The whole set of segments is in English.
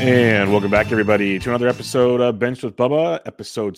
And welcome back, everybody, to another episode of Bench with Bubba, episode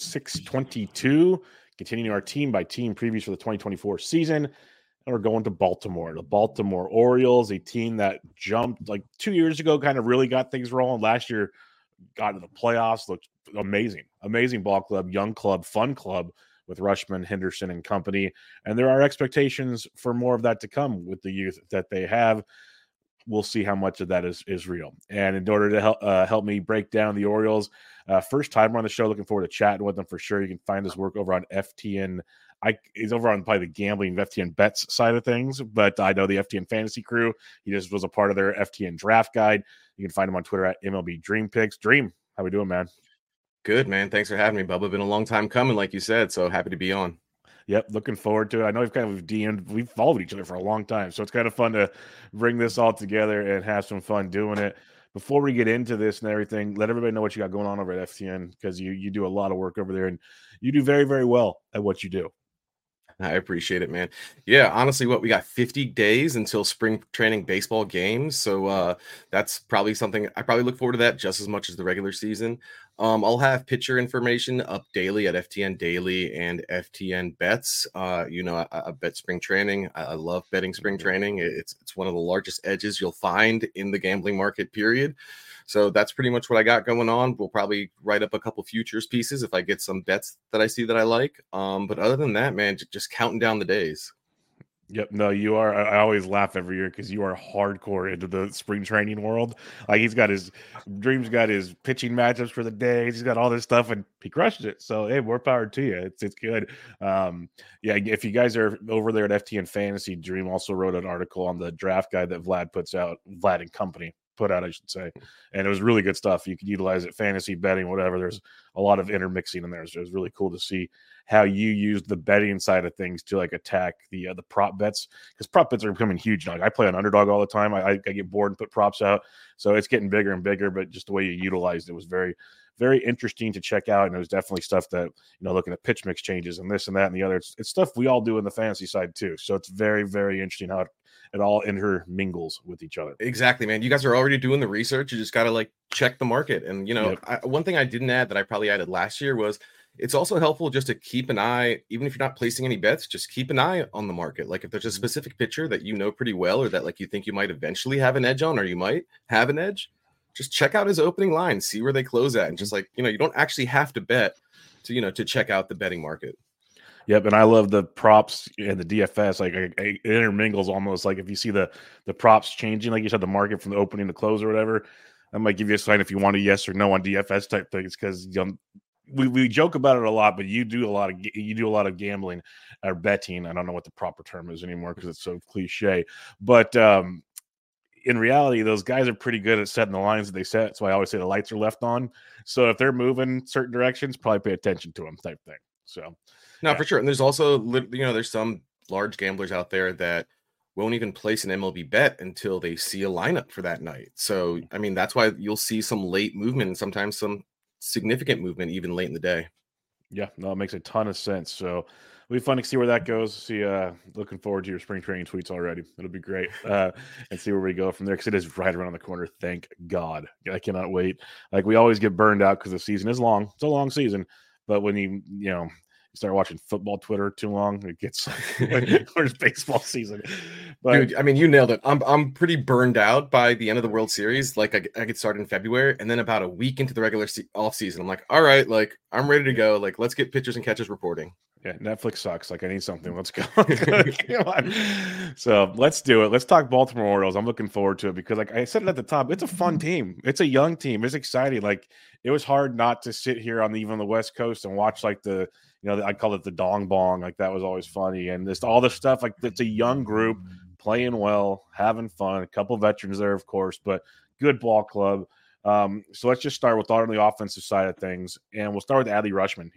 622. Continuing our team-by-team previews for the 2024 season. And we're going to Baltimore. The Baltimore Orioles, a team that jumped like 2 years ago, kind of really got things rolling. Last year, got into the playoffs, looked amazing. Amazing ball club, young club, fun club with Rushman, Henderson, and company. And there are expectations for more of that to come with the youth that they have. We'll see how much of that is real. And in order to help me break down the Orioles, first time on the show, looking forward to chatting with them for sure. You can find his work over on FTN. He's over on probably the gambling FTN bets side of things, but I know the FTN fantasy crew. He just was a part of their FTN draft guide. You can find him on Twitter at MLB Dream Picks. Dream, how we doing, man? Good, man. Thanks for having me, Bubba. Been a long time coming, like you said, so happy to be on. Yep, looking forward to it. I know we've followed each other for a long time, so it's kind of fun to bring this all together and have some fun doing it. Before we get into this and everything, let everybody know what you got going on over at FTN, because you do a lot of work over there and you do very, very well at what you do. I appreciate it, man. Yeah, honestly, we got 50 days until spring training baseball games. So that's probably something I probably look forward to that just as much as the regular season. I'll have pitcher information up daily at FTN Daily and FTN Bets. I bet spring training. I love betting spring training. It's one of the largest edges you'll find in the gambling market, period. So that's pretty much what I got going on. We'll probably write up a couple futures pieces if I get some bets that I see that I like. But other than that, man, just counting down the days. Yep. No, you are. I always laugh every year because you are hardcore into the spring training world. Like Dream's got his pitching matchups for the days. He's got all this stuff and he crushed it. So, hey, more power to you. It's good. Yeah, if you guys are over there at FTN Fantasy, Dream also wrote an article on the draft guide that Vlad and company put out, I should say. And it was really good stuff. You could utilize it, fantasy betting, whatever. There's a lot of intermixing in there. So it was really cool to see how you used the betting side of things to like attack the prop bets, because prop bets are becoming huge now. Like, I play on Underdog all the time. I get bored and put props out, so it's getting bigger and bigger. But just the way you utilized it was very, very interesting to check out, and it was definitely stuff that, looking at pitch mix changes and this and that and the other. It's stuff we all do in the fantasy side too. So it's very, very interesting how it all intermingles with each other. Exactly, man. You guys are already doing the research. You just got to check the market. And yep. One thing I didn't add that I probably added last year was, it's also helpful just to keep an eye, even if you're not placing any bets, just keep an eye on the market. Like if there's a specific pitcher that you know pretty well, or that you think you might eventually have an edge on, or you might have an edge, just check out his opening line, see where they close at. And just you don't actually have to bet to check out the betting market. Yep, and I love the props and the DFS. It intermingles almost. Like if you see the props changing, like you said, the market from the opening to close or whatever, I might give you a sign if you want a yes or no on DFS type things, because we joke about it a lot, but you do a lot of gambling or betting. I don't know what the proper term is anymore because it's so cliche, but in reality, those guys are pretty good at setting the lines that they set. That's why I always say the lights are left on. So if they're moving certain directions, probably pay attention to them type thing. So no, yeah. For sure. And there's also, there's some large gamblers out there that won't even place an MLB bet until they see a lineup for that night. So, I mean, that's why you'll see some late movement and sometimes some significant movement even late in the day. Yeah, no, it makes a ton of sense. So it'll be fun to see where that goes. See, looking forward to your spring training tweets already. It'll be great, and see where we go from there, because it is right around the corner. Thank God. I cannot wait. Like, we always get burned out because the season is long. It's a long season, but when you start watching football Twitter too long, it gets where's baseball season. But, dude, I mean, you nailed it. I'm pretty burned out by the end of the World Series. I get started in February, and then about a week into the regular off season, I'm like, all right, I'm ready to go. Let's get pitchers and catchers reporting. Yeah, Netflix sucks. I need something. Let's go. Come on. So let's do it. Let's talk Baltimore Orioles. I'm looking forward to it because, like I said at the top, it's a fun team. It's a young team. It's exciting. It was hard not to sit here on the West Coast and watch I call it the dong bong. That was always funny. And just all this stuff. It's a young group playing well, having fun. A couple veterans there, of course, but good ball club. So let's just start with on the offensive side of things. And we'll start with Adley Rutschman.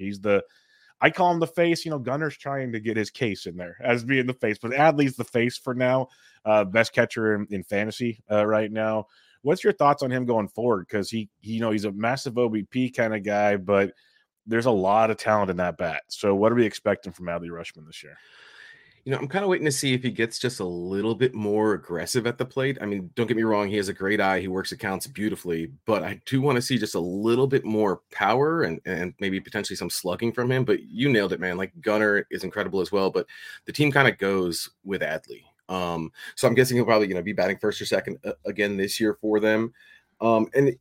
I call him the face. Gunner's trying to get his case in there as being the face, but Adley's the face for now. Best catcher in fantasy right now. What's your thoughts on him going forward? Because he's a massive OBP kind of guy, but there's a lot of talent in that bat. So what are we expecting from Adley Rutschman this year? I'm kind of waiting to see if he gets just a little bit more aggressive at the plate. I mean, don't get me wrong, he has a great eye. He works accounts beautifully, but I do want to see just a little bit more power and maybe potentially some slugging from him. But you nailed it, man. Like Gunnar is incredible as well, but the team kind of goes with Adley. So I'm guessing he'll probably, be batting first or second again this year for them. And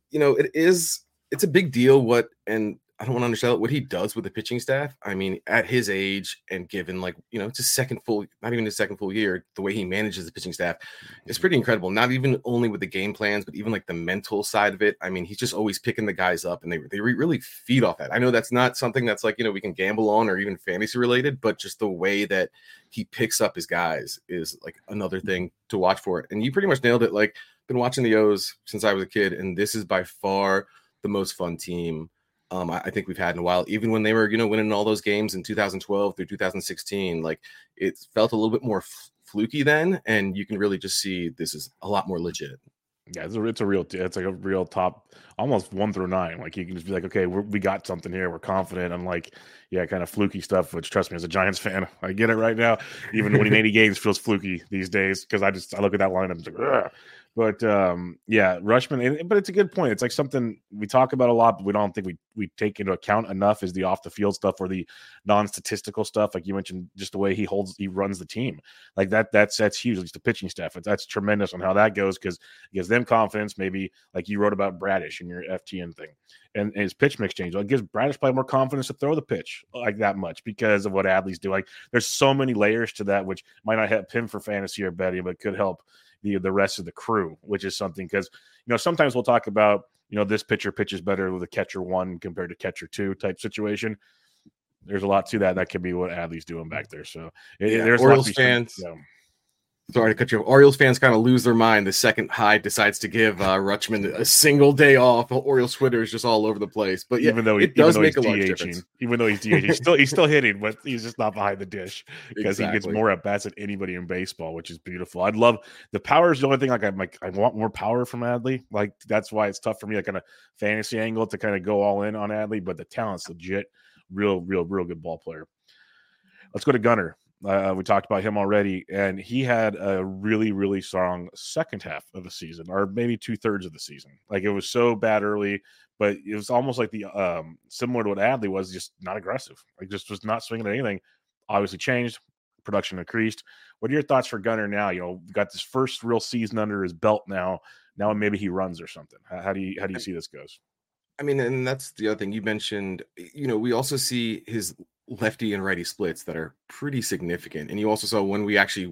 it's a big deal and I don't want to undersell it, what he does with the pitching staff. I mean, at his age and given it's his not even his second full year, the way he manages the pitching staff is pretty incredible. Not even only with the game plans, but even like the mental side of it. I mean, he's just always picking the guys up and they really feed off that. I know that's not something that's we can gamble on or even fantasy related, but just the way that he picks up his guys is like another thing to watch for it. And you pretty much nailed it. Like, been watching the O's since I was a kid, and this is by far the most fun team I think we've had in a while. Even when they were, winning all those games in 2012 through 2016, like it felt a little bit more fluky then, and you can really just see this is a lot more legit. Yeah, it's like a real top, almost 1 through 9. Like you can just be like, okay, we got something here. We're confident. Unlike, kind of fluky stuff. Which trust me, as a Giants fan, I get it right now. Even winning 80 games feels fluky these days because I look at that lineup and it's like, ugh. But Rutschman. But it's a good point. It's like something we talk about a lot, but we don't think we take into account enough is the off the field stuff or the non-statistical stuff. Like you mentioned, just the way he runs the team. Like that's huge. It's the pitching staff. That's tremendous on how that goes because it gives them confidence. Maybe like you wrote about Bradish in your FTN thing and his pitch mix change. It gives Bradish probably more confidence to throw the pitch like that much because of what Adley's doing. Like there's so many layers to that, which might not help him for fantasy or betting, but could help the rest of the crew, which is something because sometimes we'll talk about this pitcher pitches better with a catcher 1 compared to catcher 2 type situation. There's a lot to that. That could be what Adley's doing back there. So there's Orioles fans. Sorry to cut you off. Orioles fans kind of lose their mind the second Hyde decides to give Rutschman a single day off. Orioles Twitter is just all over the place. But yeah, it does make a large difference. Even though he's DHing, he's still hitting, but he's just not behind the dish because he gets more at bats than anybody in baseball, which is beautiful. I'd love the power is the only thing. I want more power from Adley. Like that's why it's tough for me, like on a fantasy angle, to kind of go all in on Adley. But the talent's legit, real good ball player. Let's go to Gunnar. We talked about him already, and he had a really, really strong second half of the season, or maybe 2/3 of the season. Like it was so bad early, but it was almost like the similar to what Adley was, just not aggressive. Like just was not swinging at anything. Obviously changed, production increased. What are your thoughts for Gunnar now? Got this first real season under his belt now. Now maybe he runs or something. How do you see this goes? I mean, and that's the other thing you mentioned. We also see his lefty and righty splits that are pretty significant. And you also saw when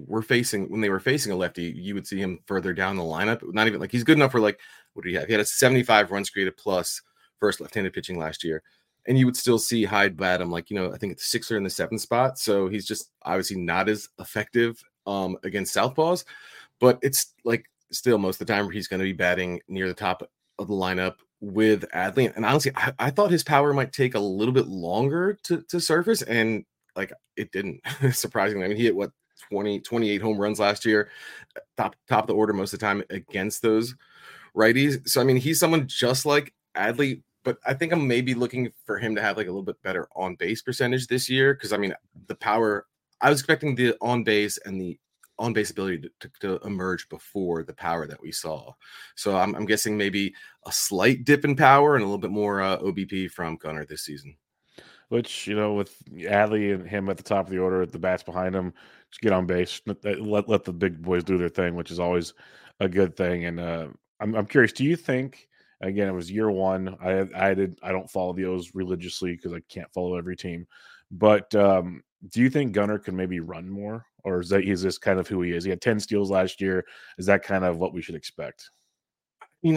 they were facing a lefty, you would see him further down the lineup. Not even like he's good enough for what do you have? He had a 75 runs created plus first left-handed pitching last year. And you would still see Hyde bat him I think it's the 6th or in the 7th spot. So he's just obviously not as effective against southpaws, but it's still most of the time he's going to be batting near the top of the lineup with Adley. And honestly, I thought his power might take a little bit longer to surface, and it didn't. Surprisingly, I mean, he hit 28 home runs last year, top of the order most of the time against those righties. So I mean, he's someone just like Adley, but I think I'm maybe looking for him to have a little bit better on base percentage this year, because I mean, the power, I was expecting the on base and the on base ability to emerge before the power that we saw. So I'm guessing maybe a slight dip in power and a little bit more OBP from Gunnar this season. Which, with Adley and him at the top of the order, the bats behind him, just get on base, let the big boys do their thing, which is always a good thing. And I'm curious, do you think, again, it was year 1, I don't follow the O's religiously because I can't follow every team, but do you think Gunnar could maybe run more, or is this kind of who he is? He had 10 steals last year. Is that kind of what we should expect? I mean,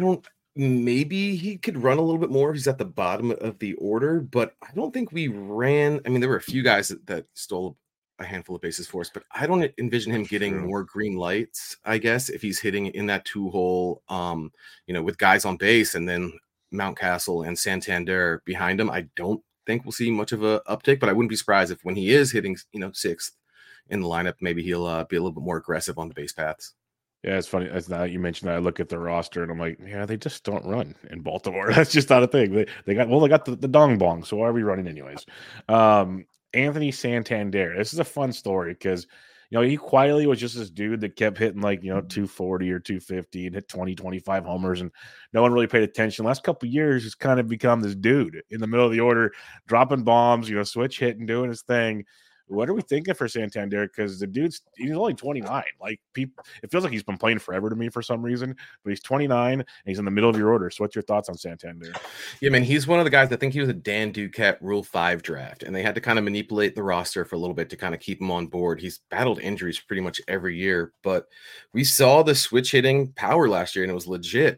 maybe he could run a little bit more if he's at the bottom of the order, but I don't think we ran. I mean, there were a few guys that stole a handful of bases for us, but I don't envision him getting more green lights, I guess, if he's hitting in that 2-hole, with guys on base and then Mountcastle and Santander behind him. I don't think we'll see much of a uptick, but I wouldn't be surprised if when he is hitting, 6th in the lineup, maybe he'll be a little bit more aggressive on the base paths. Yeah, it's funny. It's not, you mentioned that. I look at the roster and I'm like, yeah, they just don't run in Baltimore. That's just not a thing. They got the dong bong. So why are we running anyways? Anthony Santander. This is a fun story because, he quietly was just this dude that kept hitting 240 or 250 and hit 20, 25 homers, and no one really paid attention. Last couple of years, he's kind of become this dude in the middle of the order, dropping bombs, switch hitting, doing his thing. What are we thinking for Santander? Because he's only 29. Like, it feels like he's been playing forever to me for some reason, but he's 29 and he's in the middle of your order. So what's your thoughts on Santander? Yeah, man, he's one of the guys. I think he was a Dan Duquette Rule 5 draft, and they had to kind of manipulate the roster for a little bit to kind of keep him on board. He's battled injuries pretty much every year, but we saw the switch hitting power last year, and it was legit.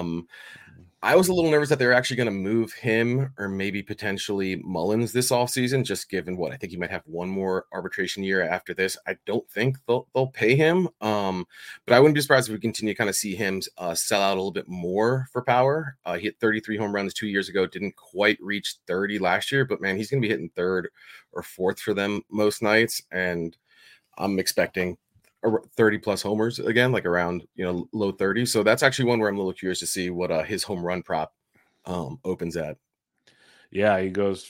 I was a little nervous that they were actually going to move him or maybe potentially Mullins this offseason, just given what I think he might have one more arbitration year after this. I don't think they'll pay him. But I wouldn't be surprised if we continue to kind of see him sell out a little bit more for power. He hit 33 home runs 2 years ago, didn't quite reach 30 last year, but man, he's going to be hitting third or fourth for them most nights. And I'm expecting 30 plus homers again, like around low 30s. So that's actually one where I'm a little curious to see what his home run prop opens at. Yeah, he goes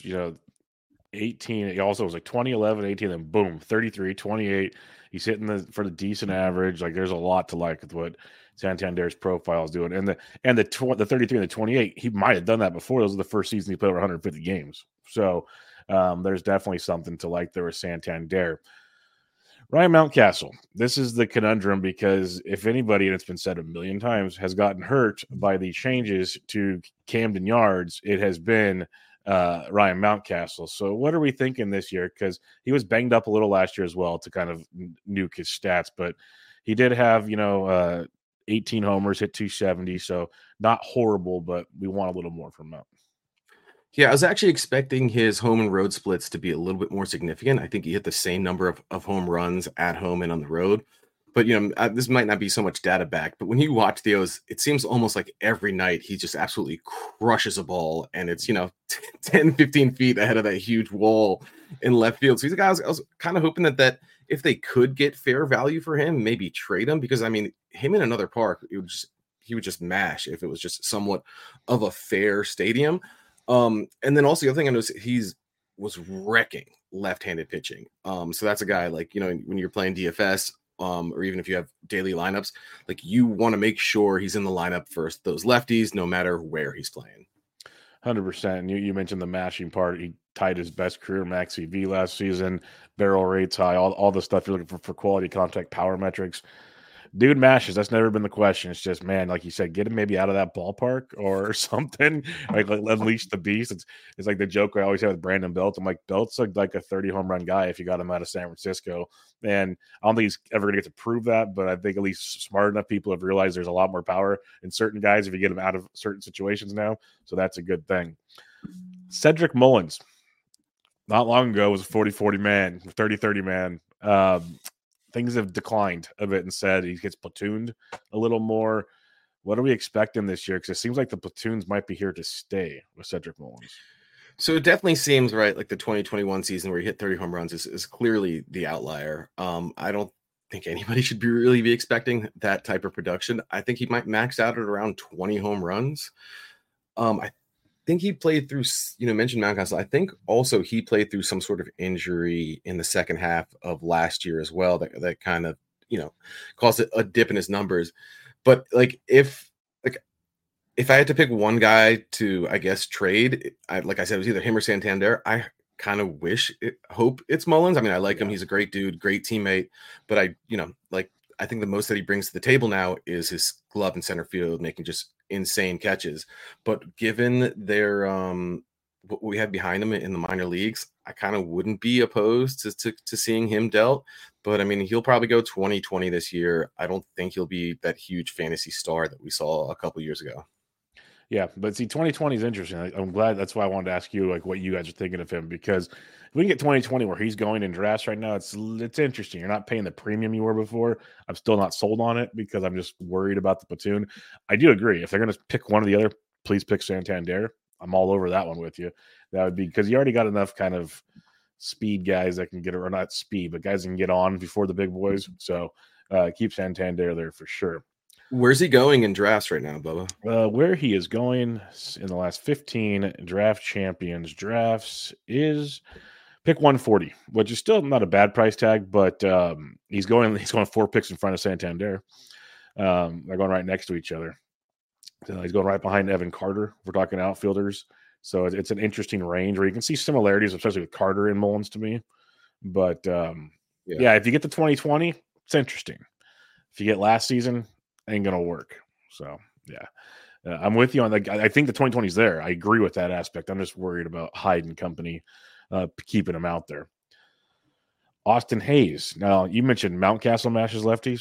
18. He also was like 20, 11, 18, then boom, 33, 28. He's hitting for the decent average. Like, there's a lot to like with what Santander's profile is doing. And the 33 and the 28, he might have done that before. Those are the first season he played over 150 games. So there's definitely something to like there with Santander. Ryan Mountcastle, this is the conundrum, because if anybody, and it's been said a million times, has gotten hurt by the changes to Camden Yards, it has been Ryan Mountcastle. So what are we thinking this year? Because he was banged up a little last year as well to kind of nuke his stats, but he did have 18 homers, hit 270, so not horrible, but we want a little more from Mount. Yeah, I was actually expecting his home and road splits to be a little bit more significant. I think he hit the same number of home runs at home and on the road. But, this might not be so much data back, but when you watch the O's, it seems almost like every night he just absolutely crushes a ball, and it's, 10, 15 feet ahead of that huge wall in left field. So he's a guy I was kind of hoping that if they could get fair value for him, maybe trade him, because, I mean, him in another park, he would just mash if it was just somewhat of a fair stadium. And then also the other thing I noticed, was wrecking left-handed pitching. So that's a guy like, when you're playing DFS, or even if you have daily lineups, like, you want to make sure he's in the lineup for those lefties, no matter where he's playing. 100%. And you mentioned the mashing part. He tied his best career max EV last season, barrel rates high, all the stuff you're looking for quality contact power metrics. Dude mashes. That's never been the question. It's just, man, like you said, get him maybe out of that ballpark or something. Like unleash the beast. It's like the joke I always have with Brandon Belt. I'm like, Belt's like a 30 home run guy if you got him out of San Francisco. And I don't think he's ever going to get to prove that, but I think at least smart enough people have realized there's a lot more power in certain guys if you get them out of certain situations now. So that's a good thing. Cedric Mullins, not long ago, was a 40-40 man, 30-30 man. Things have declined a bit, and said he gets platooned a little more. What are we expecting this year? Because it seems like the platoons might be here to stay with Cedric Mullins. So it definitely seems right. Like the 2021 season where he hit 30 home runs is clearly the outlier. I don't think anybody should really be expecting that type of production. I think he might max out at around 20 home runs. I think he played through, mentioned Mountcastle. I think also he played through some sort of injury in the second half of last year as well. That kind of, caused a dip in his numbers. But if I had to pick one guy to, I guess, trade, like I said, it was either him or Santander. I kind of hope it's Mullins. I mean, I like him. He's a great dude, great teammate. But I think the most that he brings to the table now is his glove in center field, making just insane catches. But given their what we had behind him in the minor leagues, I kind of wouldn't be opposed to seeing him dealt. But I mean, he'll probably go 2020 this year. I don't think he'll be that huge fantasy star that we saw a couple years ago. Yeah, but see, 2020 is interesting. I'm glad. That's why I wanted to ask you what you guys are thinking of him, because if we can get 2020 where he's going in drafts right now, it's interesting. You're not paying the premium you were before. I'm still not sold on it because I'm just worried about the platoon. I do agree. If they're going to pick one or the other, please pick Santander. I'm all over that one with you. That would be because you already got enough kind of speed guys that can get, or not speed, but guys that can get on before the big boys. So keep Santander there for sure. Where's he going in drafts right now, Bubba? Where he is going in the last 15 draft champions drafts is Pick 140, which is still not a bad price tag, but he's going 4 picks in front of Santander. They're going right next to each other. So he's going right behind Evan Carter. We're talking outfielders. So it's an interesting range where you can see similarities, especially with Carter and Mullins to me. But yeah, if you get the 2020, it's interesting. If you get last season, ain't going to work. So, yeah. I'm with you on that. I think the 2020 is there. I agree with that aspect. I'm just worried about Hyde and company keeping him out there. Austin Hayes. Now, you mentioned Mountcastle mashes lefties.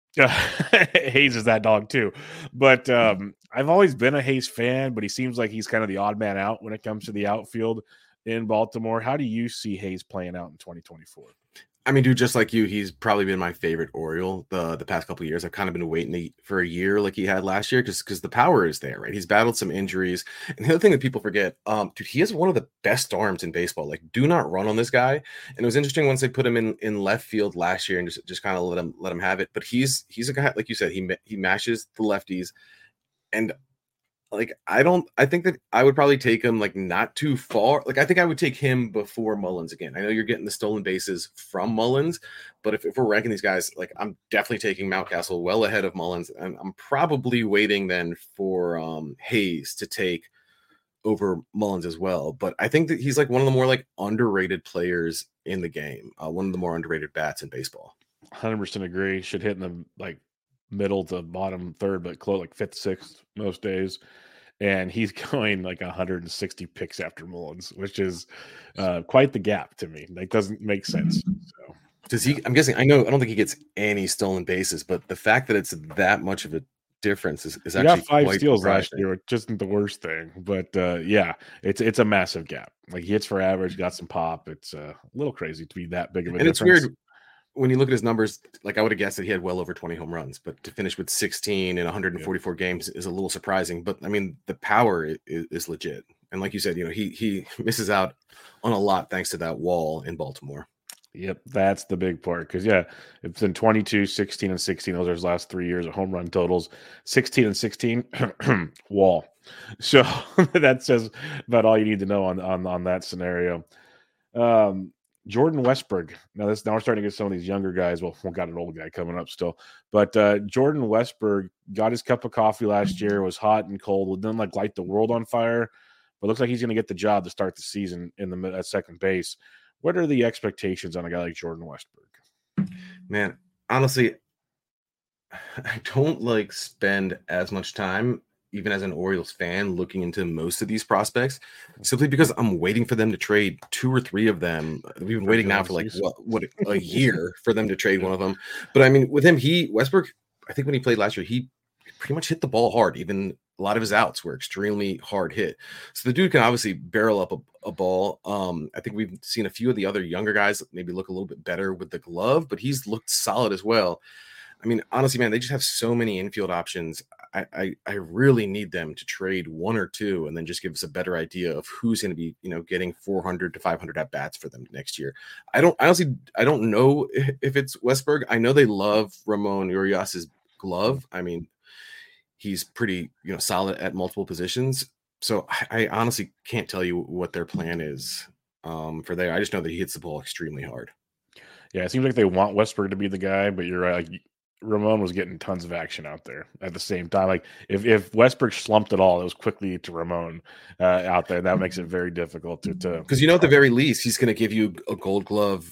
Hayes is that dog too. But I've always been a Hayes fan, but he seems like he's kind of the odd man out when it comes to the outfield in Baltimore. How do you see Hayes playing out in 2024? I mean, dude, just like you, he's probably been my favorite Oriole the past couple of years. I've kind of been waiting for a year like he had last year because the power is there, right? He's battled some injuries. And the other thing that people forget, dude, he has one of the best arms in baseball. Like, do not run on this guy. And it was interesting once they put him in left field last year and just kind of let him have it. But he's a guy, like you said, he mashes the lefties. And like, I think that I would probably take him like not too far. Like, I think I would take him before Mullins again. I know you're getting the stolen bases from Mullins, but if we're ranking these guys, like, I'm definitely taking Mountcastle well ahead of Mullins. And I'm probably waiting then for Hayes to take over Mullins as well. But I think that he's like one of the more like underrated players in the game. One of the more underrated bats in baseball. 100% agree. Should hit in the like middle to bottom third, but close like fifth, sixth most days. And he's going like 160 picks after Mullins, which is quite the gap to me. That doesn't make sense. So does he? I'm guessing. I don't think he gets any stolen bases, but the fact that it's that much of a difference is he actually got 5 quite steals surprising. last year, which isn't the worst thing. But yeah, it's a massive gap. Like, he hits for average, got some pop. It's a little crazy to be that big of a difference. It's weird. When you look at his numbers, like, I would have guessed that he had well over 20 home runs, but to finish with 16 in 144 games is a little surprising. But I mean, the power is legit. And like you said, he misses out on a lot thanks to that wall in Baltimore. Yep, that's the big part. Because, yeah, it's been 22, 16, and 16. Those are his last 3 years of home run totals. 16 and 16, wall. So that says about all you need to know on that scenario. Jordan Westburg. Now we're starting to get some of these younger guys. Well, we got an old guy coming up still, but Jordan Westburg got his cup of coffee last year. Was hot and cold. Didn't like light the world on fire, but looks like he's going to get the job to start the season at second base. What are the expectations on a guy like Jordan Westburg? Man, honestly, I don't like spend as much time, even as an Orioles fan, looking into most of these prospects, simply because I'm waiting for them to trade 2 or 3 of them. We've been waiting now for like what a year for them to trade one of them. But I mean, with him, Westbrook, I think when he played last year, he pretty much hit the ball hard. Even a lot of his outs were extremely hard hit. So the dude can obviously barrel up a ball. I think we've seen a few of the other younger guys maybe look a little bit better with the glove, but he's looked solid as well. I mean, honestly, man, they just have so many infield options. I really need them to trade 1 or 2 and then just give us a better idea of who's going to be, getting 400 to 500 at bats for them next year. I don't know if it's Westburg. I know they love Ramon Urias's glove. I mean, he's pretty, solid at multiple positions. So I honestly can't tell you what their plan is for there. I just know that he hits the ball extremely hard. Yeah, it seems like they want Westburg to be the guy, but you're right. Like, Ramon was getting tons of action out there at the same time. Like, if Westbrook slumped at all, it was quickly to Ramon out there. That makes it very difficult to because at the very least he's going to give you a Gold Glove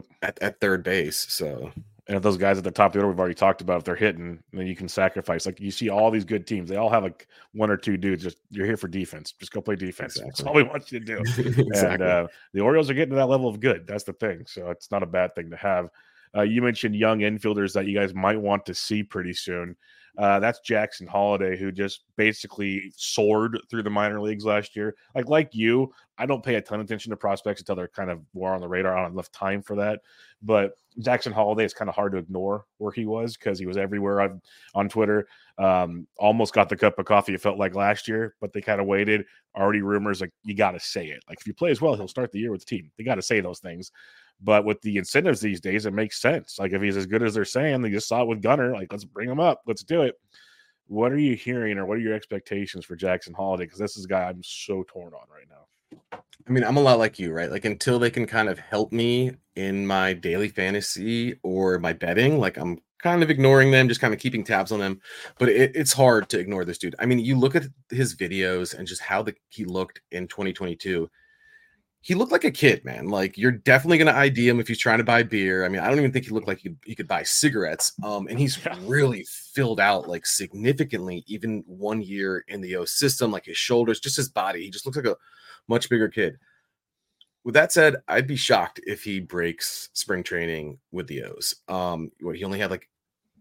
at third base. So, and if those guys at the top of the order we've already talked about, if they're hitting, then you can sacrifice. Like, you see all these good teams, they all have like 1 or 2 dudes. Just, you're here for defense. Just go play defense. Exactly. That's all we want you to do. Exactly. And the Orioles are getting to that level of good. That's the thing. So it's not a bad thing to have. You mentioned young infielders that you guys might want to see pretty soon. That's Jackson Holliday, who just basically soared through the minor leagues last year. Like you, I don't pay a ton of attention to prospects until they're kind of more on the radar. I don't have enough time for that. But Jackson Holliday, it's kind of hard to ignore where he was because he was everywhere on Twitter. Almost got the cup of coffee, it felt like last year, but they kind of waited. Already rumors, like, you got to say it. Like, if you play as well, he'll start the year with the team. They got to say those things. But with the incentives these days, it makes sense. Like, if he's as good as they're saying, they just saw it with Gunnar. Like, let's bring him up. Let's do it. What are you hearing, or what are your expectations for Jackson Holliday? Because this is a guy I'm so torn on right now. I mean, I'm a lot like you, right? Like until they can kind of help me in my daily fantasy or my betting, like I'm kind of ignoring them, just kind of keeping tabs on them. But it's hard to ignore this dude. I mean, you look at his videos and just how he looked in 2022. He looked like a kid, man. Like you're definitely gonna ID him if he's trying to buy beer. I mean, I don't even think he looked like he could buy cigarettes. And he's Yeah. really filled out like significantly, even 1 year in the O system, like his shoulders, just his body. He just looks like a much bigger kid. With that said, I'd be shocked if he breaks spring training with the O's. What he only had like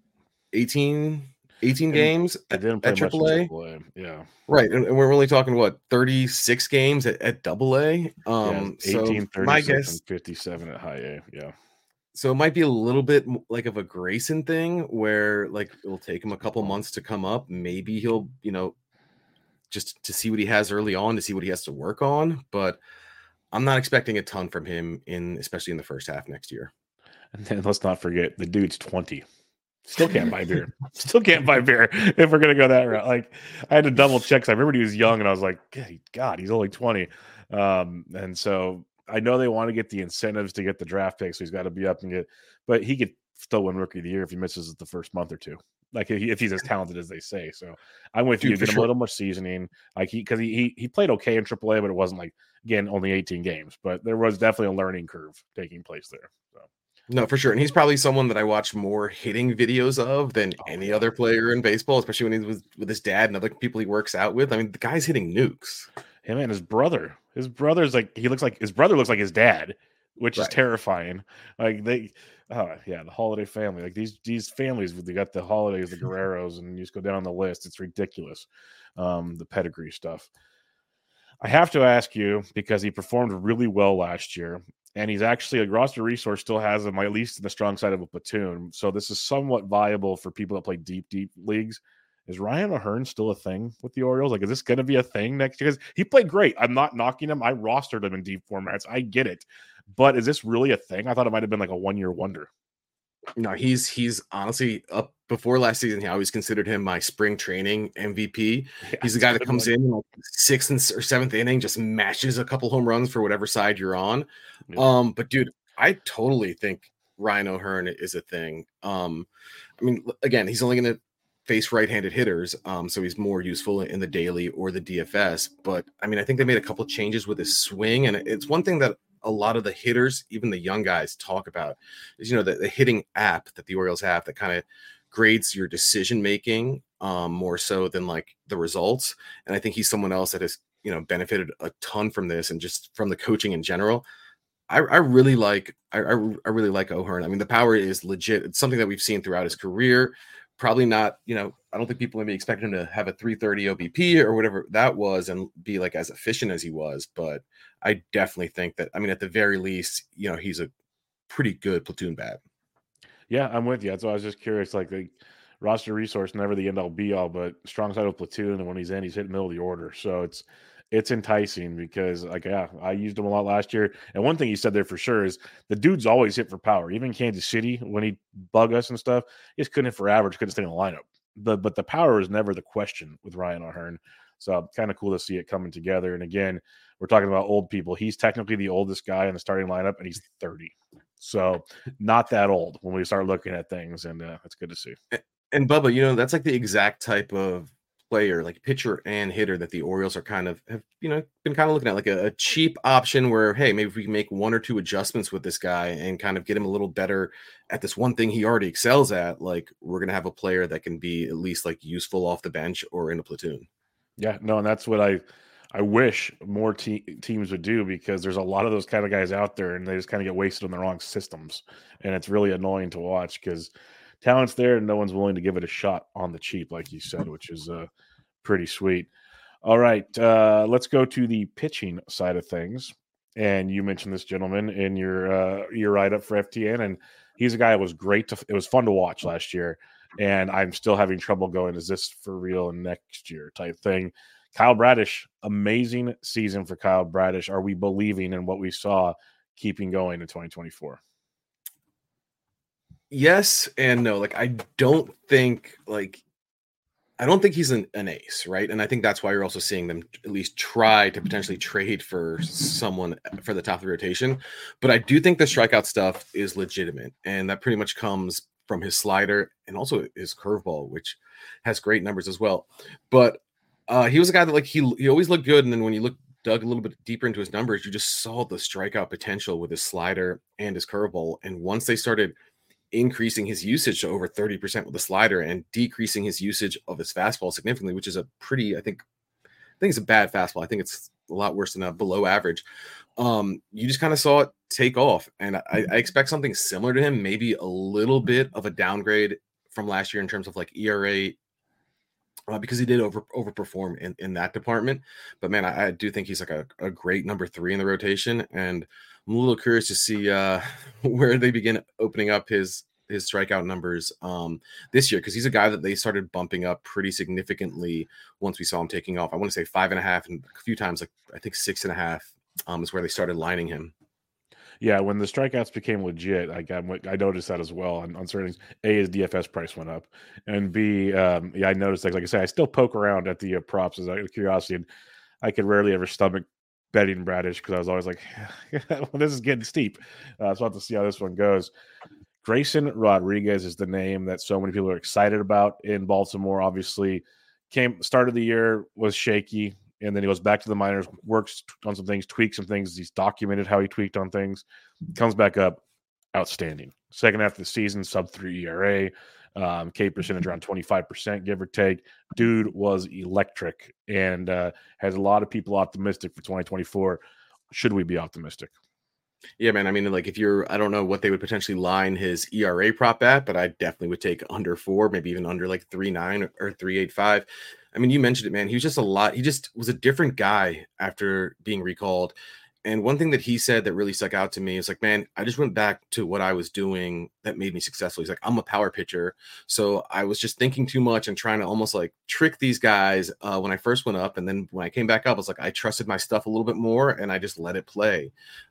18, 18 And games he didn't play at much in AAA. AAA. Yeah. Right. And we're only talking what 36 games at double A. Yeah. So 18, my 36, guess, and 57 at high A. Yeah. so it might be a little bit like of a Grayson thing where like it'll take him a couple months to come up. Maybe he'll, just to see what he has early on, to see what he has to work on. But I'm not expecting a ton from him especially in the first half next year. And then let's not forget the dude's 20. Still can't buy beer. Still can't buy beer if we're gonna go that route. Like I had to double check because I remember he was young and I was like, God, he's only 20. And so I know they want to get the incentives to get the draft pick, so he's got to be up and but he could still win rookie of the year if he misses the first month or two. Like if he's as talented as they say. So I'm with you. Dude, for Get him a sure. little more seasoning. Like he played okay in AAA, but it wasn't like again only 18 games. But there was definitely a learning curve taking place there. So. No, for sure. And he's probably someone that I watch more hitting videos of than any other player in baseball, especially when he was with his dad and other people he works out with. I mean, the guy's hitting nukes. Him and his brother. His brother's like his brother looks like his dad, which is Right. terrifying. Like the holiday family. Like these families, they got the holidays, the Guerreros, and you just go down the list. It's ridiculous. The pedigree stuff. I have to ask you because he performed really well last year, and he's actually a roster resource still has him at least in the strong side of a platoon. So this is somewhat viable for people that play deep leagues. Is Ryan O'Hearn still a thing with the Orioles? Like, is this going to be a thing next year? Because he played great. I'm not knocking him. I rostered him in deep formats. I get it. But is this really a thing? I thought it might have been like a 1 year wonder. No, he's honestly up before last season. I always considered him my spring training MVP. Yeah, He's the guy that comes in like sixth or seventh inning, just mashes a couple home runs for whatever side you're on. Yeah. But dude, I totally think Ryan O'Hearn is a thing. I mean, again, he's only going to face right-handed hitters, so he's more useful in the daily or the DFS. But I mean, I think they made a couple changes with his swing, and it's one thing that a lot of the hitters, even the young guys, talk about is the hitting app that the Orioles have that kind of grades your decision making more so than like the results. And I think he's someone else that has benefited a ton from this and just from the coaching in general. I really like I really like O'Hearn. I mean, the power is legit. It's something that we've seen throughout his career. Probably not, I don't think people maybe expect him to have a 330 OBP or whatever that was and be like as efficient as he was. But I definitely think that, I mean, at the very least, he's a pretty good platoon bat. Yeah, I'm with you. That's why I was just curious. Like the roster resource, never the end all be all, but strong side of platoon, and when he's in, he's hitting middle of the order. So it's enticing because I used him a lot last year. And one thing he said there for sure is the dude's always hit for power. Even Kansas City, when he bug us and stuff, he just couldn't hit for average, couldn't stay in the lineup. But the power is never the question with Ryan O'Hearn. So kind of cool to see it coming together. And again, we're talking about old people. He's technically the oldest guy in the starting lineup, and he's 30. So not that old when we start looking at things, and it's good to see. And Bubba, that's like the exact type of player, like pitcher and hitter, that the Orioles are kind of have, been kind of looking at, like a cheap option where, hey, maybe if we can make one or two adjustments with this guy and kind of get him a little better at this one thing he already excels at, like we're gonna have a player that can be at least like useful off the bench or in a platoon. Yeah, no, and that's what I wish more teams would do because there's a lot of those kind of guys out there, and they just kind of get wasted on the wrong systems, and it's really annoying to watch because talent's there and no one's willing to give it a shot on the cheap, like you said, which is pretty sweet. All right, let's go to the pitching side of things. And you mentioned this gentleman in your write up for FTN, and he's a guy that was great. It was fun to watch last year, and I'm still having trouble going. Is this for real next year type thing? Kyle Bradish, amazing season for Kyle Bradish. Are we believing in what we saw keeping going in 2024? Yes and no. Like I don't think like I don't think he's an ace, right? And I think that's why you're also seeing them at least try to potentially trade for someone for the top of the rotation. But I do think the strikeout stuff is legitimate, and that pretty much comes from his slider and also his curveball, which has great numbers as well. But he was a guy that like he always looked good, and then when you dug a little bit deeper into his numbers, you just saw the strikeout potential with his slider and his curveball. And once they started increasing his usage to over 30% with the slider and decreasing his usage of his fastball significantly, which is a pretty, I think it's a bad fastball. I think it's a lot worse than a below average. You just kind of saw it take off. And I expect something similar to him, maybe a little bit of a downgrade from last year in terms of like ERA, because he did overperform in that department. But man, I do think he's like a great number 3 in the rotation, and I'm a little curious to see where they begin opening up his strikeout numbers this year, because he's a guy that they started bumping up pretty significantly once we saw him taking off. I want to say 5.5, and a few times like I think 6.5 is where they started lining him. Yeah, when the strikeouts became legit, I noticed that as well on certain things. A, his DFS price went up, and B, yeah, I noticed like I said, I still poke around at the props as out of curiosity, and I could rarely ever stomach betting Bradish because I was always like, well, this is getting steep. So I'll have to see how this one goes. Grayson Rodriguez is the name that so many people are excited about in Baltimore. Obviously, started the year was shaky, and then he goes back to the minors, works on some things, tweaks some things. He's documented how he tweaked on things, comes back up, outstanding. Second half of the season, sub-3 ERA, K percentage around 25%, give or take. Dude was electric, and has a lot of people optimistic for 2024. Should we be optimistic? Yeah, man. I mean, like I don't know what they would potentially line his ERA prop at, but I definitely would take under 4, maybe even under like 3.9 or 3.85. I mean, you mentioned it, man. He was just he just was a different guy after being recalled. And one thing that he said that really stuck out to me is like, man, I just went back to what I was doing that made me successful. He's like, I'm a power pitcher. So I was just thinking too much and trying to almost like trick these guys when I first went up. And then when I came back up, I was like, I trusted my stuff a little bit more and I just let it play.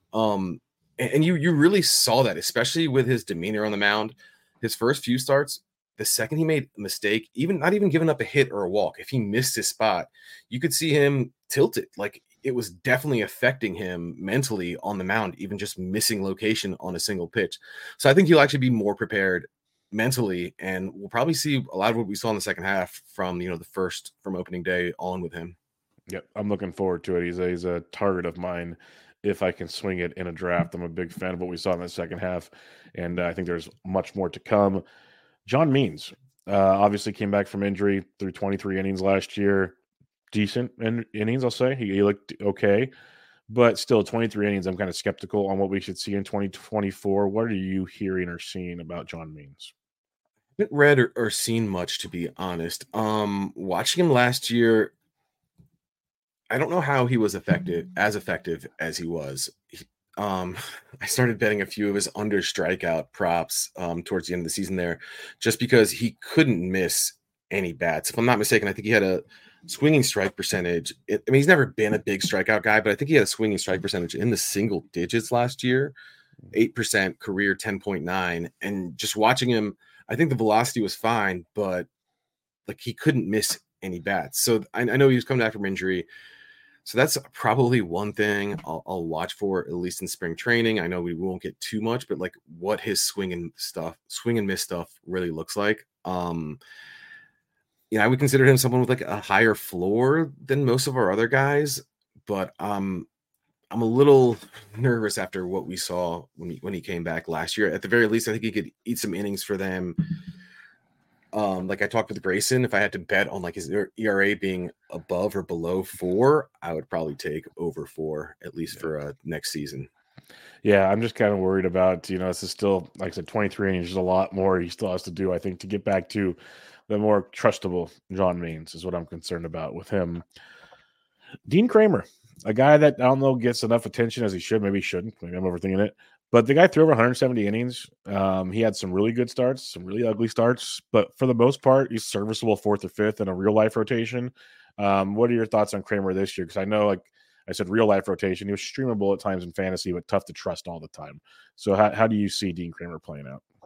And you really saw that, especially with his demeanor on the mound. His first few starts, the second he made a mistake, even not even giving up a hit or a walk, if he missed his spot, you could see him tilted. Like it was definitely affecting him mentally on the mound, even just missing location on a single pitch. So I think he'll actually be more prepared mentally, and we'll probably see a lot of what we saw in the second half from from opening day on with him. Yep, I'm looking forward to it. He's a target of mine if I can swing it in a draft. I'm a big fan of what we saw in the second half, and I think there's much more to come. John Means obviously came back from injury through 23 innings last year. Decent innings, I'll say. He looked okay, but still 23 innings. I'm kind of skeptical on what we should see in 2024. What are you hearing or seeing about John Means? I haven't read or seen much, to be honest. Watching him last year, I don't know how he was effective as he was. I started betting a few of his under strikeout props towards the end of the season there, just because he couldn't miss any bats. If I'm not mistaken, I think he had a swinging strike percentage. I mean, he's never been a big strikeout guy, but I think he had a swinging strike percentage in the single digits last year, 8%, career 10.9. And just watching him, I think the velocity was fine, but like he couldn't miss any bats. So I know he was coming back from injury. So that's probably one thing I'll watch for, at least in spring training. I know we won't get too much, but like what his swing and miss stuff really looks like. I would consider him someone with like a higher floor than most of our other guys, but I'm a little nervous after what we saw when he came back last year. At the very least, I think he could eat some innings for them. Like I talked with Grayson, if I had to bet on like his ERA being above or below 4, I would probably take over 4, at least for next season. Yeah, I'm just kind of worried about, this is still, like I said, 23 innings. There's a lot more he still has to do, I think, to get back to the more trustable John Means is what I'm concerned about with him. Dean Kramer, a guy that I don't know gets enough attention as he should. Maybe he shouldn't. Maybe I'm overthinking it. But the guy threw over 170 innings. He had some really good starts, some really ugly starts. But for the most part, he's serviceable 4th or 5th in a real-life rotation. What are your thoughts on Kramer this year? Because I know, like I said, real-life rotation. He was streamable at times in fantasy, but tough to trust all the time. So how do you see Dean Kramer playing out?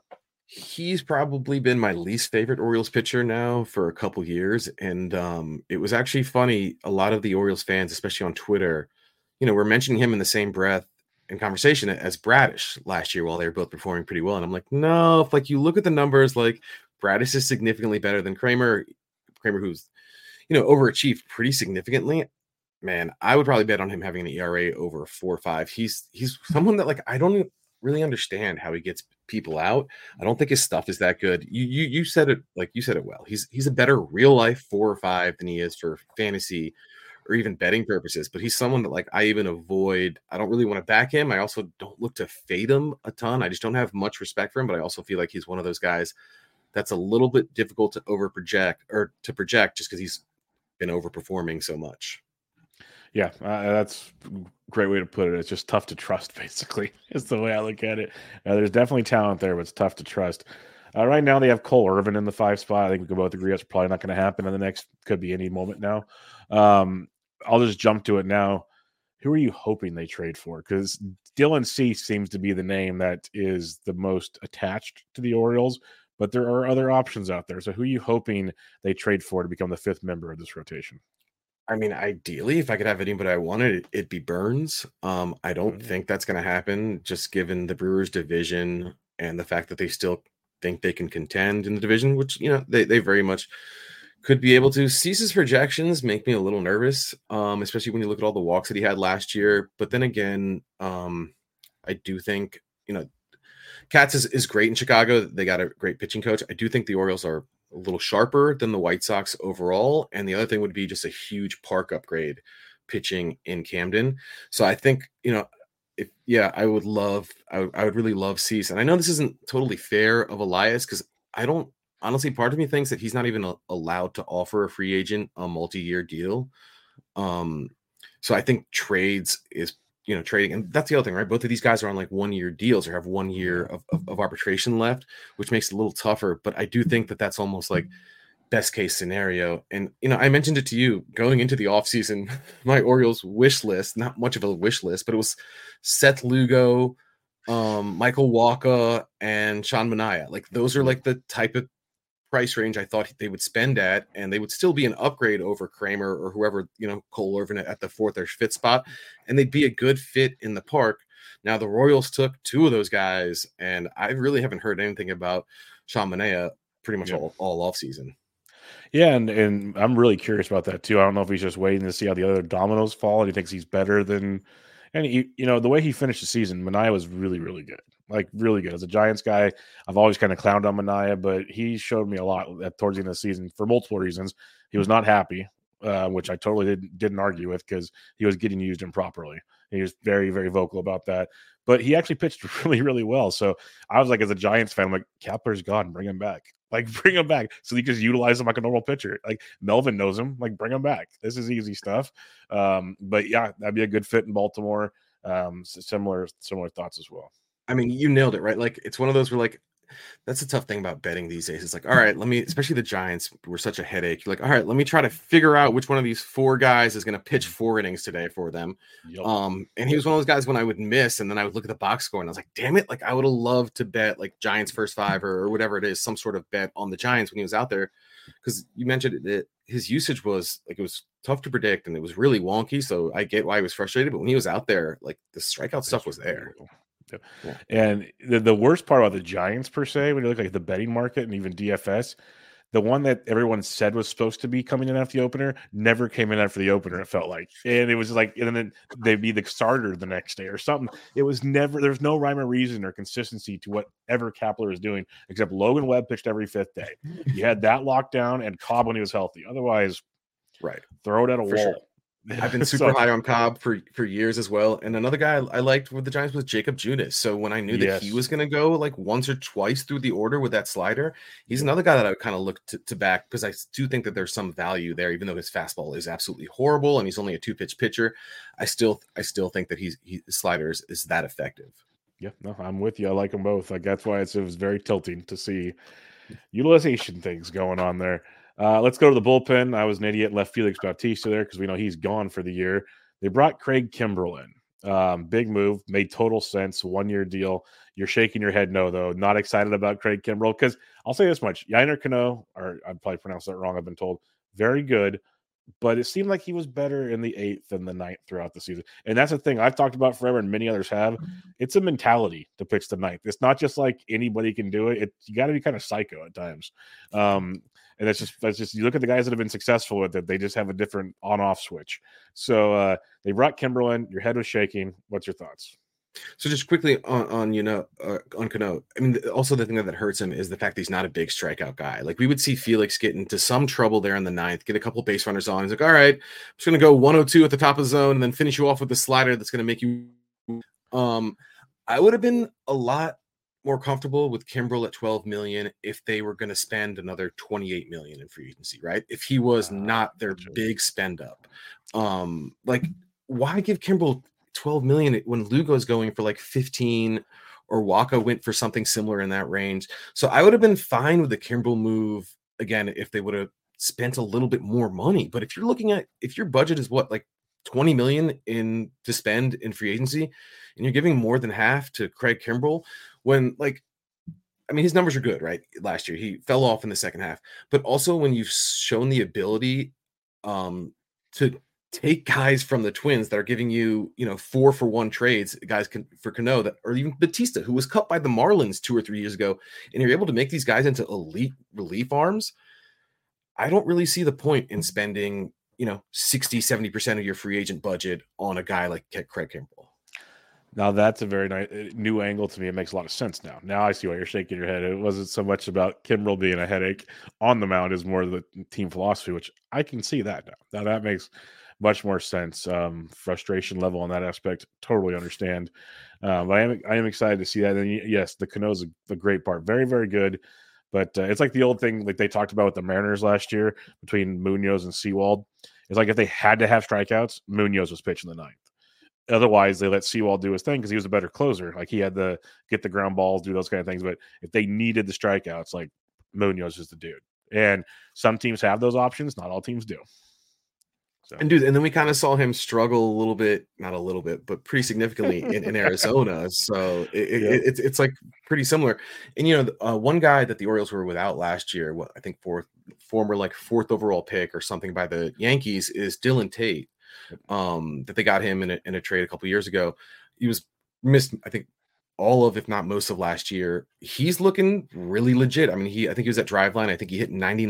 He's probably been my least favorite Orioles pitcher now for a couple years, and it was actually funny. A lot of the Orioles fans, especially on Twitter, were mentioning him in the same breath in conversation as Bradish last year while they were both performing pretty well. And I'm like, no, if like you look at the numbers, like Bradish is significantly better than Kramer. Kramer, who's overachieved pretty significantly. Man, I would probably bet on him having an ERA over 4 or 5. He's someone that like I don't really understand how he gets people out. I don't think his stuff is that good. You said it like you said it well. He's a better real life 4 or 5 than he is for fantasy or even betting purposes. But he's someone that like I even avoid. I don't really want to back him. I also don't look to fade him a ton. I just don't have much respect for him. But I also feel like he's one of those guys that's a little bit difficult to over project or to project just because he's been overperforming so much. Yeah, that's a great way to put it. It's just tough to trust, basically, is the way I look at it. There's definitely talent there, but it's tough to trust. Right now, they have Cole Irvin in the 5 spot. I think we can both agree that's probably not going to happen in the next, could be any moment now. I'll just jump to it now. Who are you hoping they trade for? Because Dylan Cease seems to be the name that is the most attached to the Orioles, but there are other options out there. So who are you hoping they trade for to become the 5th member of this rotation? I mean, ideally, if I could have anybody I wanted, it'd be Burns. I don't think that's going to happen, just given the Brewers' division and the fact that they still think they can contend in the division, which they very much could be able to. Cease's projections make me a little nervous, especially when you look at all the walks that he had last year. But then again, I do think Katz is great in Chicago. They got a great pitching coach. I do think the Orioles are a little sharper than the White Sox overall. And the other thing would be just a huge park upgrade pitching in Camden. So I think, I would really love Cease. And I know this isn't totally fair of Elias because I don't honestly, part of me thinks that he's not even allowed to offer a free agent a multi-year deal. So I think trades is trading. And that's the other thing, right? Both of these guys are on like 1-year deals or have 1 year of arbitration left, which makes it a little tougher. But I do think that that's almost like best case scenario. And, I mentioned it to you going into the offseason, my Orioles wish list, not much of a wish list, but it was Seth Lugo, Michael Walker, and Sean Manaea. Like those are like the type of price range I thought they would spend at, and they would still be an upgrade over Kramer or whoever, Cole Irvin at the 4th or 5th spot, and they'd be a good fit in the park. Now the Royals took 2 of those guys, and I really haven't heard anything about Sean Manaea pretty much all off season. Yeah, and I'm really curious about that too. I don't know if he's just waiting to see how the other dominoes fall, and he thinks he's better than. And the way he finished the season, Manaea was really, really good. Like really good. As a Giants guy, I've always kind of clowned on Manaea, but he showed me a lot towards the end of the season for multiple reasons. He was not happy, which I totally didn't argue with because he was getting used improperly. He was very, very vocal about that. But he actually pitched really, really well. So I was like, as a Giants fan, I'm like, Kepler's gone, bring him back. Like, bring him back so you just utilize him like a normal pitcher. Like, Melvin knows him. Like, bring him back. This is easy stuff. But yeah, that'd be a good fit in Baltimore. Similar thoughts as well. I mean, you nailed it, right? Like, it's one of those where, like, that's the tough thing about betting these days. It's like, all right, especially the Giants were such a headache. You're like, all right, let me try to figure out which one of these 4 guys is going to pitch 4 innings today for them. Yep. And he was one of those guys when I would miss, and then I would look at the box score and I was like, damn it. Like, I would have loved to bet like Giants first 5 or whatever it is, some sort of bet on the Giants when he was out there. Because you mentioned that his usage was like, it was tough to predict and it was really wonky. So I get why he was frustrated, but when he was out there, like the strikeout stuff was there. Yeah. And the worst part about the Giants per se, when you look like the betting market and even DFS, the one that everyone said was supposed to be coming in after the opener never came in after the opener. It felt like, and it was like, and then they'd be the starter the next day or something. It was never. There's no rhyme or reason or consistency to whatever Kepler is doing, except Logan Webb pitched every 5th day. You had that lockdown and Cobb when he was healthy. Otherwise, right, throw it at a wall. Sure. I've been super high on Cobb for years as well. And another guy I liked with the Giants was Jacob Junis. So when I knew that he was going to go like once or twice through the order with that slider, he's another guy that I would kind of look to back because I do think that there's some value there, even though his fastball is absolutely horrible and he's only a 2-pitch pitcher. I still think that his slider is that effective. Yeah, no, I'm with you. I like them both. Like that's why it was very tilting to see utilization things going on there. Let's go to the bullpen. I was an idiot, left Felix Bautista there because we know he's gone for the year. They brought Craig Kimbrell in. Big move, made total sense. 1-year deal. You're shaking your head no, though. Not excited about Craig Kimbrell because I'll say this much: Yainer Cano, or I probably pronounced that wrong. I've been told very good, but it seemed like he was better in the 8th than the 9th throughout the season. And that's the thing I've talked about forever, and many others have. It's a mentality to pitch the 9th. It's not just like anybody can do it. You got to be kind of psycho at times. And that's just you look at the guys that have been successful with it; they just have a different on-off switch. So they brought Kimbrel in. Your head was shaking. What's your thoughts? So just quickly on Cano. I mean, also the thing that hurts him is the fact that he's not a big strikeout guy. Like we would see Felix get into some trouble there in the 9th, get a couple base runners on. He's like, all right, I'm just going to go 102 at the top of the zone and then finish you off with the slider that's going to make you. I would have been a lot more comfortable with Kimbrel at 12 million if they were going to spend another 28 million in free agency, right? If he was not their big spend up. Like why give Kimbrel 12 million when Lugo's going for like 15 or Waka went for something similar in that range? So I would have been fine with the Kimbrel move again if they would have spent a little bit more money. But if you're looking at, if your budget is what, like 20 million in to spend in free agency and you're giving more than half to Craig Kimbrel, when like, I mean, his numbers are good, right? Last year he fell off in the second half, but also when you've shown the ability to take guys from the Twins that are giving you, 4-for-1 trades, guys for Cano, that, or even Batista, who was cut by the Marlins 2 or 3 years ago, and you're able to make these guys into elite relief arms. I don't really see the point in spending, 60-70% of your free agent budget on a guy like Craig Kimbrel. Now that's a very nice new angle to me. It makes a lot of sense now. Now I see why you're shaking your head. It wasn't so much about Kimbrel being a headache on the mound, is more the team philosophy, which I can see that now. Now that makes much more sense. Frustration level on that aspect, totally understand. But I am excited to see that. And yes, the Cano's a great part. Very, very good. But it's like the old thing, like they talked about with the Mariners last year between Munoz and Sewald. It's like if they had to have strikeouts, Munoz was pitching the 9th. Otherwise, they let Sewald do his thing because he was a better closer. Like he had to get the ground balls, do those kind of things. But if they needed the strikeouts, like Munoz is the dude. And some teams have those options. Not all teams do. So. And then we kind of saw him struggle a little bit, not a little bit, but pretty significantly in Arizona. So it's like pretty similar. And, one guy that the Orioles were without last year, I think former like 4th overall pick or something by the Yankees, is Dylan Tate. That they got him in a trade a couple years ago. He was missed, I think, all of, if not most of last year. He's looking really legit. I mean, I think he was at Driveline. I think he hit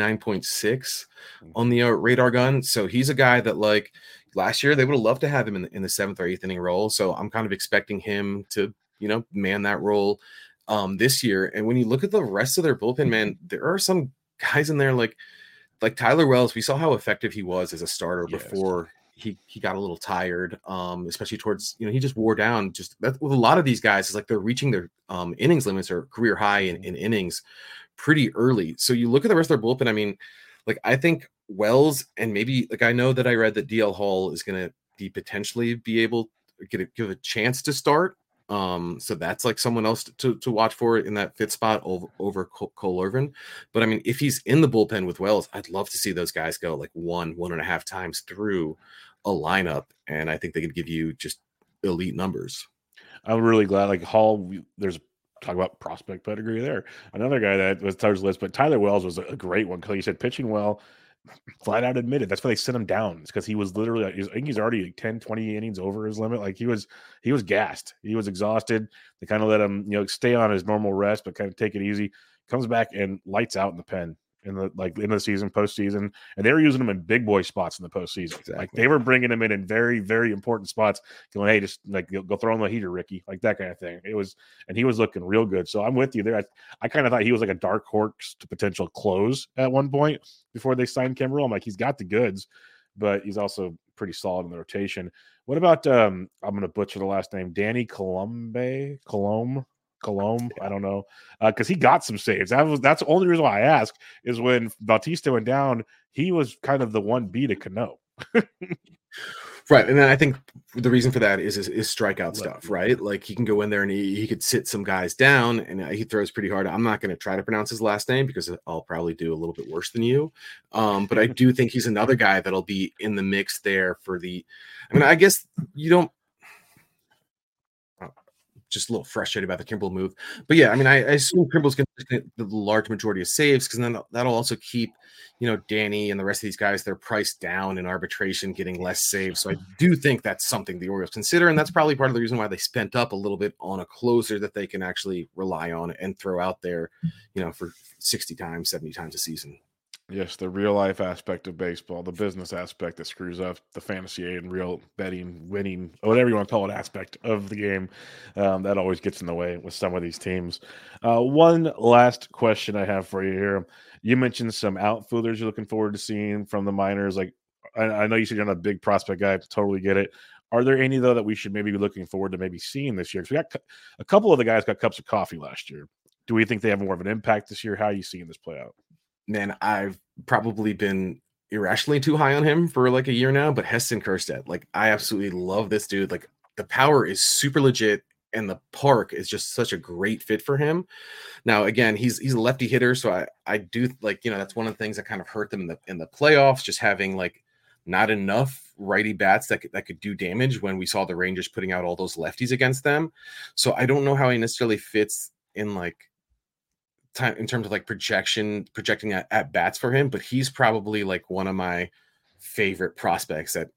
99.6 on the radar gun. So he's a guy that, like, last year they would have loved to have him in the 7th or 8th inning role. So I'm kind of expecting him to, man that role this year. And when you look at the rest of their bullpen, man, there are some guys in there like Tyler Wells. We saw how effective he was as a starter before he got a little tired, especially towards, he just wore down. Just that with a lot of these guys, is like they're reaching their innings limits or career high in innings pretty early. So you look at the rest of their bullpen. I mean, like, I think Wells, and maybe, like, I know that I read that DL Hall is going to potentially be able to give a chance to start. So that's like someone else to watch for in that 5th spot over Cole Irvin. But I mean, if he's in the bullpen with Wells, I'd love to see those guys go like 1.5 times through a lineup, and I think they could give you just elite numbers. I'm really glad, like Hall, there's talk about prospect pedigree there. Another guy that was Tyler's list, but Tyler Wells was a great one because he said pitching well, flat out admitted. That's why they sent him down. It's because he was literally, I think he's already 10, 20 innings over his limit. Like he was gassed. He was exhausted. They kind of let him, stay on his normal rest, but kind of take it easy. Comes back and lights out in the pen in the end of the season, postseason, and they were using him in big boy spots in the postseason. Exactly. Like they were bringing him in very, very important spots, going, "Hey, just like go throw on the heater, Ricky," like that kind of thing. And he was looking real good. So I'm with you there. I kind of thought he was like a dark horse to potential close at one point before they signed Kimbrel. I'm like, he's got the goods, but he's also pretty solid in the rotation. What about I'm going to butcher the last name, Danny Colombe? I don't know, because he got some saves. That's the only reason why I ask is when Bautista went down, he was kind of the 1B to Cano. Right, and then I think the reason for that is strikeout stuff, right? Like he can go in there and he could sit some guys down, and he throws pretty hard. I'm not going to try to pronounce his last name because I'll probably do a little bit worse than you. But I do think he's another guy that'll be in the mix there for the. I mean, I guess you don't. just a little frustrated about the Kimbrel move. But yeah, I mean, I assume Kimbrel's going to get the large majority of saves because then that'll also keep, Danny and the rest of these guys, they're priced down in arbitration, getting less saves. So I do think that's something the Orioles consider. And that's probably part of the reason why they spent up a little bit on a closer that they can actually rely on and throw out there, for 60 times, 70 times a season. Yes, the real life aspect of baseball, the business aspect that screws up the fantasy and real betting, winning, whatever you want to call it, aspect of the game. That always gets in the way with some of these teams. One last question I have for you here. You mentioned some outfielders you're looking forward to seeing from the minors. Like, I know you said you're not a big prospect guy, totally get it. Are there any, though, that we should maybe be looking forward to maybe seeing this year? Because we got a couple of the guys got cups of coffee last year. Do we think they have more of an impact this year? How are you seeing this play out? Man, I've probably been irrationally too high on him for like a year now, but Heston Kjerstad, like I absolutely love this dude. Like the power is super legit and the park is just such a great fit for him. Now, again, he's a lefty hitter, so I do like, that's one of the things that kind of hurt them in the playoffs, just having like not enough righty bats that could do damage when we saw the Rangers putting out all those lefties against them. So I don't know how he necessarily fits in like time in terms of like projecting at bats for him, but he's probably like one of my favorite prospects that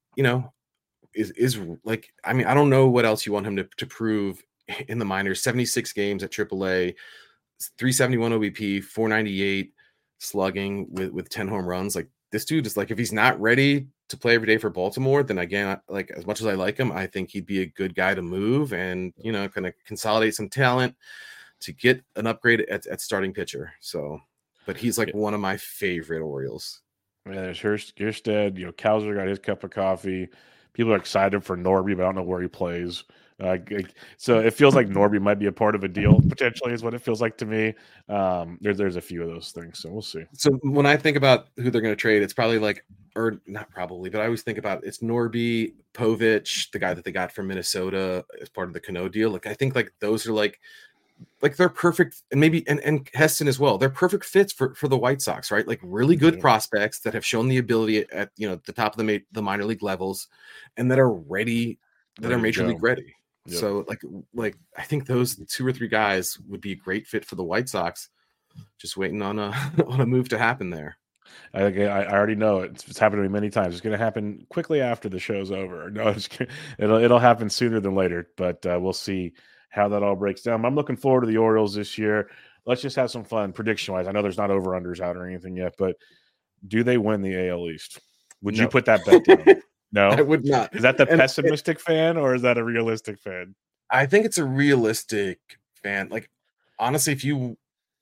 is like, I mean, I don't know what else you want him to prove in the minors. 76 games at AAA, 371 OBP, 498 slugging with 10 home runs. Like this dude is like, if he's not ready to play every day for Baltimore, then again, like as much as I like him, I think he'd be a good guy to move and kind of consolidate some talent to get an upgrade at starting pitcher. So, but he's like one of my favorite Orioles. Yeah, there's Kjerstad. Cowser got his cup of coffee. People are excited for Norby, but I don't know where he plays. So it feels like Norby might be a part of a deal potentially, is what it feels like to me. There's a few of those things, so we'll see. So when I think about who they're going to trade, it's probably like, or not probably, but I always think about it's Norby, Povich, the guy that they got from Minnesota as part of the Cano deal. Like I think like those are like they're perfect, and maybe and Heston as well. They're perfect fits for the White Sox, right? Like really good prospects that have shown the ability at the top of the minor league levels, and that are ready, that are major league ready. Yep. So like I think those 2 or 3 guys would be a great fit for the White Sox. Just waiting on a move to happen there. I already know it. It's happened to me many times. It's going to happen quickly after the show's over. No, it'll happen sooner than later, but we'll see how that all breaks down. I'm looking forward to the Orioles this year. Let's just have some fun prediction-wise. I know there's not over-unders out or anything yet, but do they win the AL East? Would you put that bet down? No? I would not. Is that the pessimistic fan or is that a realistic fan? I think it's a realistic fan. Like, honestly, if you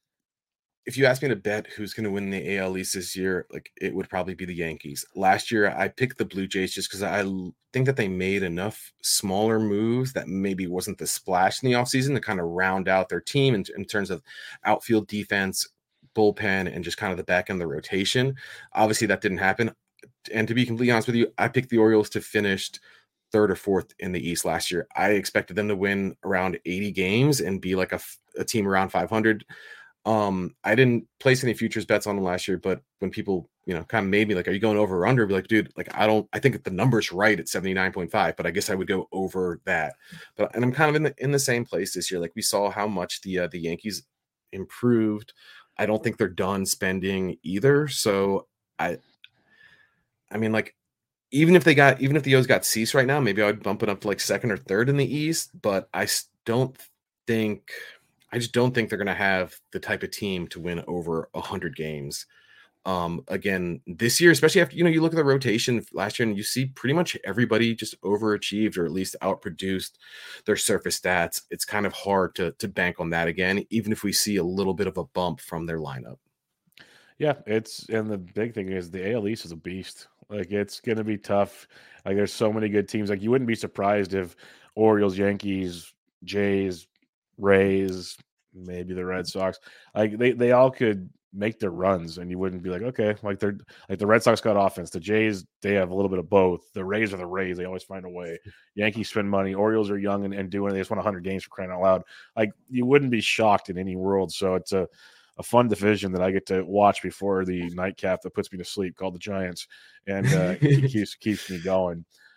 ask me to bet who's going to win the AL East this year, like it would probably be the Yankees. Last year, I picked the Blue Jays just because I think that they made enough smaller moves that maybe wasn't the splash in the offseason to kind of round out their team in terms of outfield defense, bullpen, and just kind of the back end of the rotation. Obviously, that didn't happen. And to be completely honest with you, I picked the Orioles to finish 3rd or 4th in the East last year. I expected them to win around 80 games and be like a team around 500. I didn't place any futures bets on them last year, but when people, kind of made me like, are you going over or under? I'd be like, dude, like, I think the number's right at 79.5, but I guess I would go over that. And I'm kind of in the same place this year. Like we saw how much the Yankees improved. I don't think they're done spending either. So I mean, like, even if the O's got Cease right now, maybe I would bump it up to like 2nd or 3rd in the East, but I just don't think they're going to have the type of team to win over 100 games. Again, this year, especially after, you look at the rotation last year and you see pretty much everybody just overachieved or at least outproduced their surface stats. It's kind of hard to bank on that again, even if we see a little bit of a bump from their lineup. Yeah, and the big thing is the AL East is a beast. Like it's going to be tough. Like there's so many good teams. Like you wouldn't be surprised if Orioles, Yankees, Jays, Rays, maybe the Red Sox, like they all could make their runs and you wouldn't be like, okay, like they're like the Red Sox got offense. The Jays, they have a little bit of both. The Rays are the Rays. They always find a way. Yankees spend money. Orioles are young and doing, they just won 100 games for crying out loud. Like you wouldn't be shocked in any world. So it's a fun division that I get to watch before the nightcap that puts me to sleep called the Giants, and keeps me going.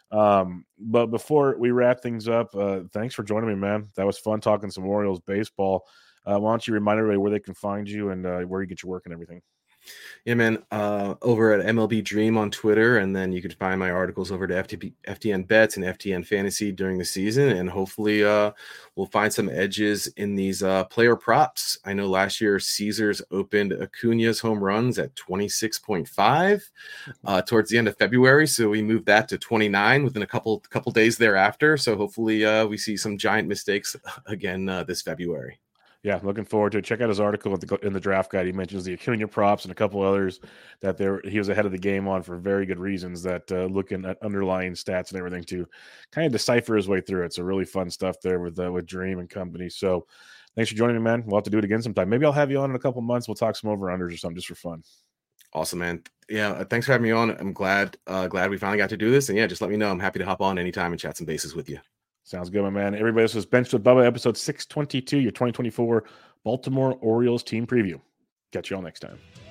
But before we wrap things up, thanks for joining me, man. That was fun talking some Orioles baseball. Why don't you remind everybody where they can find you and where you get your work and everything? Yeah, man. Over at MLB Dream on Twitter, and then you can find my articles over to FTN Bets and FTN Fantasy during the season, and hopefully, we'll find some edges in these player props. I know last year Caesars opened Acuna's home runs at 26.5 towards the end of February, so we moved that to 29 within a couple days thereafter. So hopefully, we see some giant mistakes again this February. Yeah, looking forward to it. Check out his article in the draft guide. He mentions the Acuna props and a couple others that he was ahead of the game on for very good reasons, that looking at underlying stats and everything to kind of decipher his way through it. So really fun stuff there with Dream and company. So thanks for joining me, man. We'll have to do it again sometime. Maybe I'll have you on in a couple months. We'll talk some over-unders or something just for fun. Awesome, man. Yeah, thanks for having me on. I'm glad we finally got to do this. And yeah, just let me know. I'm happy to hop on anytime and chat some bases with you. Sounds good, my man. Everybody, this was Benched with Bubba, episode 622, your 2024 Baltimore Orioles team preview. Catch you all next time.